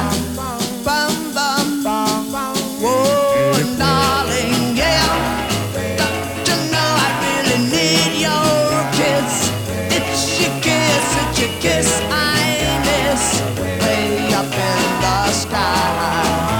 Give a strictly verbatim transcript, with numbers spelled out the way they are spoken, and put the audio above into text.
Bum, bum, bum. Whoa, and darling, yeah. Don't you know I really need your kiss? It's your kiss, it's your kiss I miss. Way up in the sky.